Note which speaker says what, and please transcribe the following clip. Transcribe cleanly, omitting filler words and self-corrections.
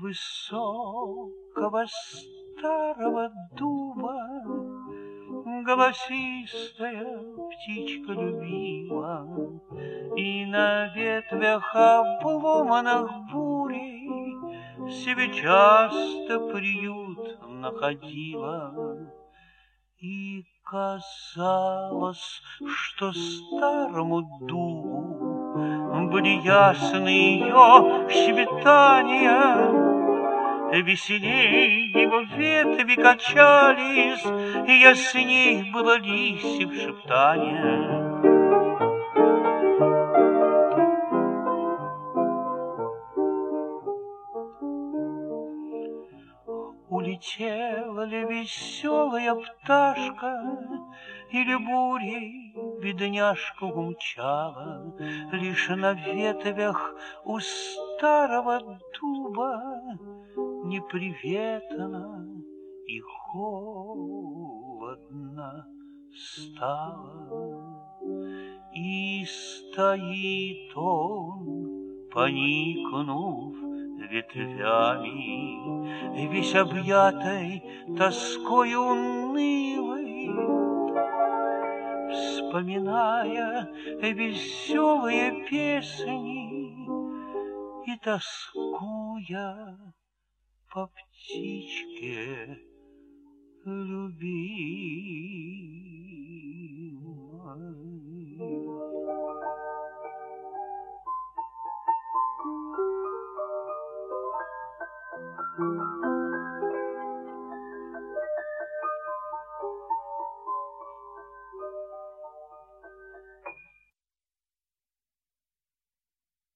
Speaker 1: высокого старого дуба голосистая птичка любила, и на ветвях, обломанных бурей, себе часто приют находила. И казалось, что старому дубу были ясны ее щебетания, веселей его ветви качались, и ясней было лисьев шептание. Улетела ли веселая пташка, или бурей бедняжка умчала, лишь на ветвях у старого дуба неприветно и холодно стало. И стоит он, поникнув ветвями, весь объятой тоской унылой, вспоминая веселые песни и тоскуя по птичке любимой. Thank you.